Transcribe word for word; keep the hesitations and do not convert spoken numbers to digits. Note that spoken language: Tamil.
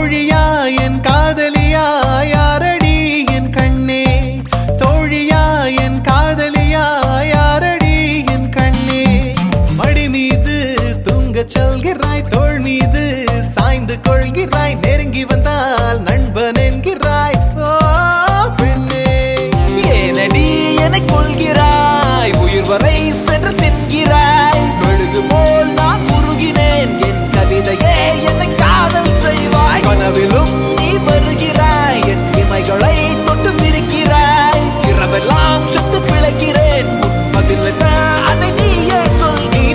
தோழியா என் காதலியா யாரடி என் கண்ணே தோழியா என் காதலியா யாரடி என் கண்ணே மடி மீது தூங்கச் சொல்கிறாய் தோள் மீது சாய்ந்து கொள்கிறாய் நெருங்கி வந்து